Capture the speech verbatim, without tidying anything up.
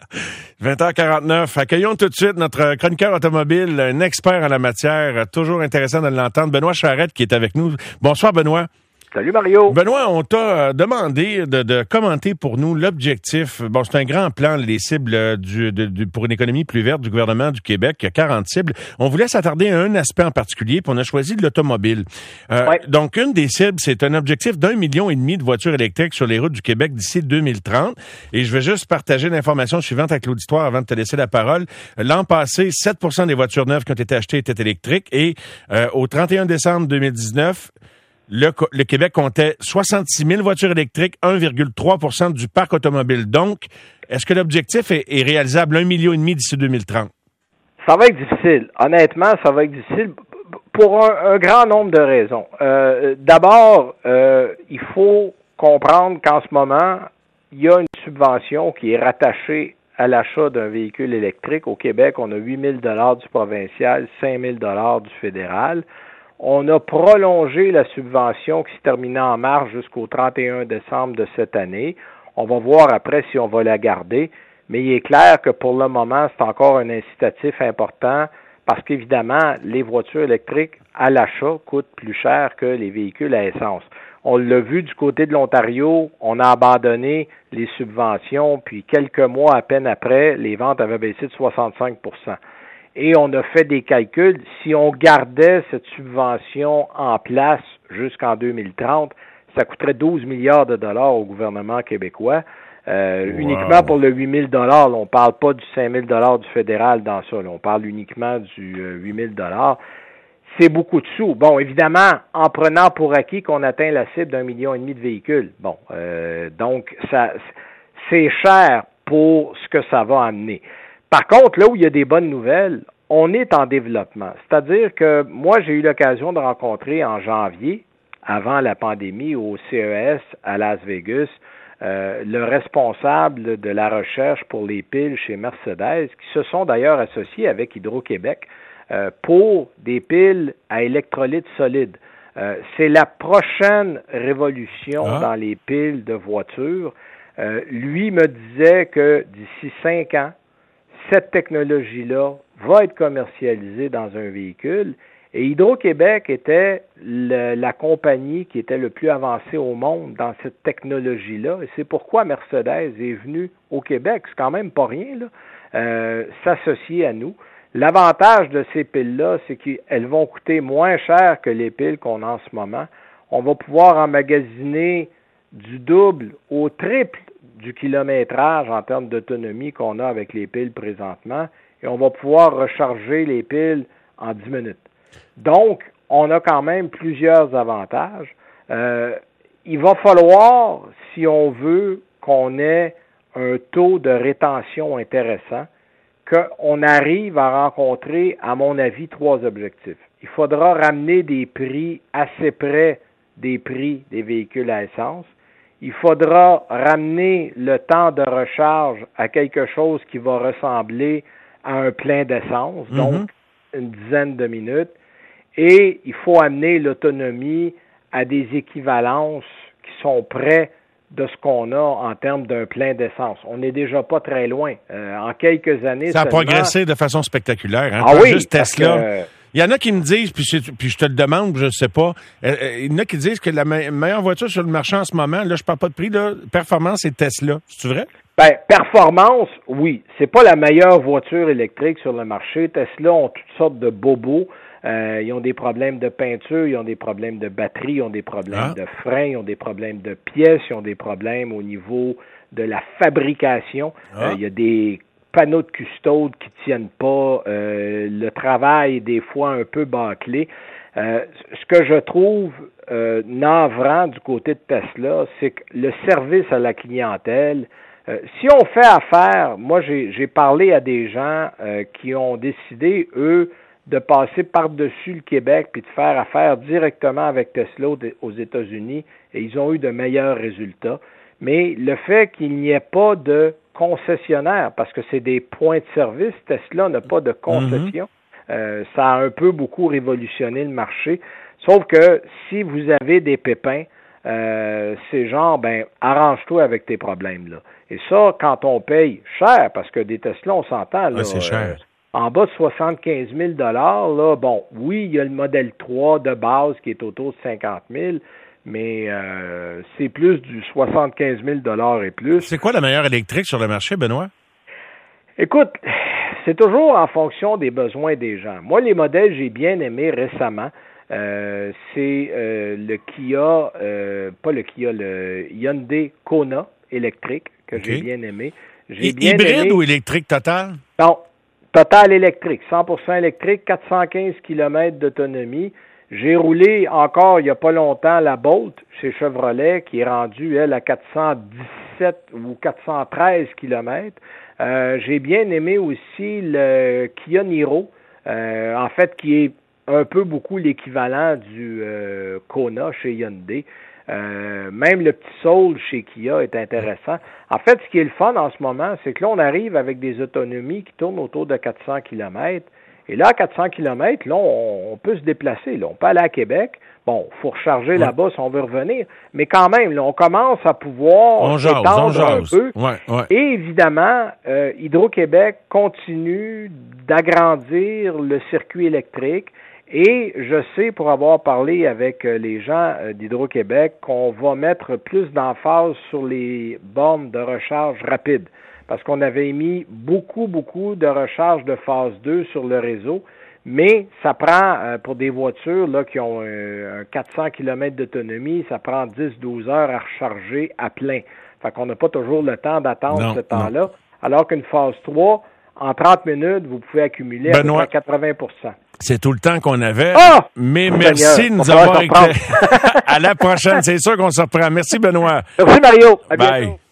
vingt heures quarante-neuf. Accueillons tout de suite notre chroniqueur automobile, un expert en la matière, toujours intéressant de l'entendre, Benoît Charette, qui est avec nous. Bonsoir, Benoît. Salut Mario. Benoît, on t'a demandé de, de commenter pour nous l'objectif. Bon, c'est un grand plan, les cibles du, de, du, pour une économie plus verte du gouvernement du Québec. Il y a quarante cibles. On voulait s'attarder à un aspect en particulier, puis on a choisi l'automobile. Euh, ouais. Donc, une des cibles, c'est un objectif d'un million et demi de voitures électriques sur les routes du Québec d'ici deux mille trente. Et je vais juste partager l'information suivante avec l'auditoire avant de te laisser la parole. L'an passé, sept pour cent des voitures neuves qui ont été achetées étaient électriques. Et euh, au trente et un décembre deux mille dix-neuf, Le, le Québec comptait soixante-six mille voitures électriques, un virgule trois pour cent du parc automobile. Donc, est-ce que l'objectif est, est réalisable un million et demi d'ici deux mille trente? Ça va être difficile. Honnêtement, ça va être difficile pour un, un grand nombre de raisons. Euh, d'abord, euh, il faut comprendre qu'en ce moment, il y a une subvention qui est rattachée à l'achat d'un véhicule électrique. Au Québec, on a huit mille dollars du provincial, cinq mille dollars du fédéral. On a prolongé la subvention qui se terminait en mars jusqu'au trente et un décembre de cette année. On va voir après si on va la garder, mais il est clair que pour le moment, c'est encore un incitatif important parce qu'évidemment, les voitures électriques à l'achat coûtent plus cher que les véhicules à essence. On l'a vu du côté de l'Ontario, on a abandonné les subventions, puis quelques mois à peine après, les ventes avaient baissé de soixante-cinq pour cent. Et on a fait des calculs. Si on gardait cette subvention en place jusqu'en deux mille trente, ça coûterait douze milliards de dollars au gouvernement québécois. Euh, wow. Uniquement pour le huit mille dollars. Là, on ne parle pas du cinq mille dollars du fédéral dans ça. Là, on parle uniquement du euh, huit mille dollars. C'est beaucoup de sous. Bon, évidemment, en prenant pour acquis qu'on atteint la cible d'un million et demi de véhicules. Bon, euh, donc, ça, c'est cher pour ce que ça va amener. Par contre, là où il y a des bonnes nouvelles, on est en développement. C'est-à-dire que moi, j'ai eu l'occasion de rencontrer en janvier, avant la pandémie, au C E S à Las Vegas, euh, le responsable de la recherche pour les piles chez Mercedes, qui se sont d'ailleurs associés avec Hydro-Québec euh, pour des piles à électrolyte solide. Euh, c'est la prochaine révolution ah. dans les piles de voitures. Euh, lui me disait que d'ici cinq ans, cette technologie-là va être commercialisée dans un véhicule et Hydro-Québec était le, la compagnie qui était le plus avancée au monde dans cette technologie-là et c'est pourquoi Mercedes est venue au Québec, c'est quand même pas rien, là, euh, s'associer à nous. L'avantage de ces piles-là, c'est qu'elles vont coûter moins cher que les piles qu'on a en ce moment. On va pouvoir emmagasiner du double au triple du kilométrage en termes d'autonomie qu'on a avec les piles présentement et on va pouvoir recharger les piles en dix minutes. Donc, on a quand même plusieurs avantages. Euh, il va falloir, si on veut qu'on ait un taux de rétention intéressant, qu'on arrive à rencontrer, à mon avis, trois objectifs. Il faudra ramener des prix assez près des prix des véhicules à essence. Il faudra ramener le temps de recharge à quelque chose qui va ressembler à un plein d'essence, mm-hmm. donc une dizaine de minutes. Et il faut amener l'autonomie à des équivalences qui sont près de ce qu'on a en termes d'un plein d'essence. On n'est déjà pas très loin. Euh, en quelques années... Ça a seulement... progressé de façon spectaculaire. Hein? Ah Pas oui, juste Tesla. Que... Il y en a qui me disent, puis, puis je te le demande, je ne sais pas, euh, il y en a qui disent que la me- meilleure voiture sur le marché en ce moment, là, je parle pas de prix, là, performance, c'est Tesla. C'est vrai? Ben, performance, oui. C'est pas la meilleure voiture électrique sur le marché. Tesla ont toutes sortes de bobos. Euh, ils ont des problèmes de peinture, ils ont des problèmes de batterie, ils ont des problèmes ah. de freins, ils ont des problèmes de pièces, ils ont des problèmes au niveau de la fabrication. Ah. Euh, il y a des panneaux de custode qui tiennent pas, euh, le travail est des fois un peu bâclé. Euh, ce que je trouve euh, navrant du côté de Tesla, c'est que le service à la clientèle, euh, si on fait affaire, moi j'ai, j'ai parlé à des gens euh, qui ont décidé, eux, de passer par-dessus le Québec puis de faire affaire directement avec Tesla aux États-Unis et ils ont eu de meilleurs résultats. Mais le fait qu'il n'y ait pas de concessionnaire, parce que c'est des points de service, Tesla n'a pas de concession, mm-hmm. euh, ça a un peu beaucoup révolutionné le marché. Sauf que si vous avez des pépins, euh, c'est genre, ben, arrange-toi avec tes problèmes, là. Et ça, quand on paye cher, parce que des Tesla, on s'entend, là, ouais, c'est cher. Euh, en bas de soixante-quinze mille dollars, là, bon, oui, il y a le modèle trois de base qui est autour de cinquante mille, mais euh, c'est plus du soixante-quinze mille dollars et plus. C'est quoi la meilleure électrique sur le marché, Benoît? Écoute, c'est toujours en fonction des besoins des gens. Moi, les modèles j'ai bien aimés récemment, euh, c'est euh, le Kia, euh, pas le Kia, le Hyundai Kona électrique que okay. j'ai bien aimé. J'ai I- bien hybride aimé... ou électrique total? Non, total électrique, cent pour cent électrique, quatre cent quinze kilomètres d'autonomie. J'ai roulé encore il n'y a pas longtemps la Bolt chez Chevrolet qui est rendue, elle, à quatre cent dix-sept ou quatre cent treize kilomètres. Euh, j'ai bien aimé aussi le Kia Niro, euh, en fait, qui est un peu beaucoup l'équivalent du euh, Kona chez Hyundai. Euh, même le petit Soul chez Kia est intéressant. En fait, ce qui est le fun en ce moment, c'est que là, on arrive avec des autonomies qui tournent autour de quatre cents kilomètres. Et là, à quatre cents kilomètres, là, on, on peut se déplacer. Là. On peut aller à Québec. Bon, il faut recharger ouais. là-bas si on veut revenir. Mais quand même, là, on commence à pouvoir on jase, s'étendre on jase. un peu. Ouais, ouais. Et évidemment, euh, Hydro-Québec continue d'agrandir le circuit électrique. Et je sais, pour avoir parlé avec les gens d'Hydro-Québec, qu'on va mettre plus d'emphase sur les bornes de recharge rapide. Parce qu'on avait émis beaucoup, beaucoup de recharge de phase deux sur le réseau. Mais ça prend, euh, pour des voitures là qui ont euh, un quatre cents kilomètres d'autonomie, ça prend dix à douze heures à recharger à plein. Fait qu'on n'a pas toujours le temps d'attendre non, ce temps-là. Non. Alors qu'une phase trois, en trente minutes, vous pouvez accumuler Benoît, à peu près quatre-vingts pour cent. C'est tout le temps qu'on avait. Ah! Mais Seigneur, merci de nous avoir éclairé. À la prochaine, c'est sûr qu'on se reprend. Merci, Benoît. Merci, Mario. À Bye. bientôt.